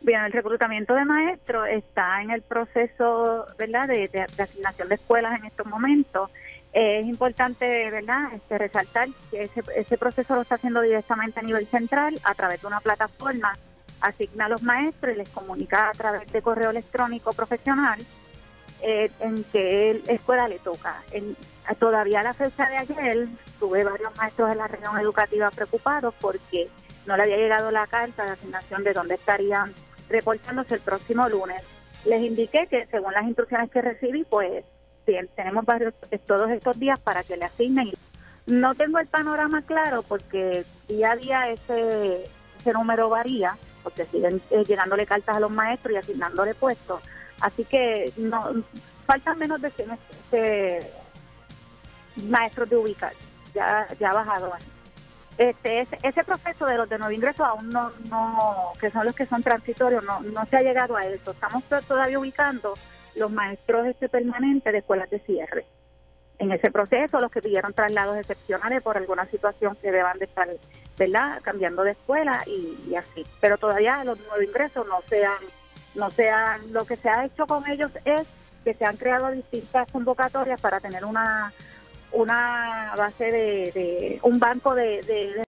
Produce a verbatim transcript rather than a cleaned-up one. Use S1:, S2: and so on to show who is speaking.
S1: Bien, el reclutamiento de maestros está en el proceso, ¿verdad?, de, de, de asignación de escuelas en estos momentos. Eh, es importante, ¿verdad?, este, resaltar que ese, ese proceso lo está haciendo directamente a nivel central a través de una plataforma, asigna a los maestros y les comunica a través de correo electrónico profesional eh, en qué escuela le toca. En, todavía a la fecha de ayer tuve varios maestros de la región educativa preocupados porque no le había llegado la carta de asignación de dónde estarían reportándose el próximo lunes. Les indiqué que según las instrucciones que recibí, pues bien, tenemos varios todos estos días para que le asignen. No tengo el panorama claro porque día a día ese, ese número varía, porque siguen eh, llegándole cartas a los maestros y asignándole puestos. Así que no faltan menos de cien este, maestros de ubicar. Ya, ya ha bajado. Este, ese, ese proceso de los de nuevo ingreso aún no, no, que son los que son transitorios, no, no se ha llegado a eso. Estamos todavía ubicando los maestros este permanentes de escuelas de cierre. En ese proceso, los que pidieron traslados excepcionales por alguna situación que deban de estar, ¿verdad?, cambiando de escuela y, y así. Pero todavía los nuevos ingresos no sean, no sean, lo que se ha hecho con ellos es que se han creado distintas convocatorias para tener una una base de, de un banco de, de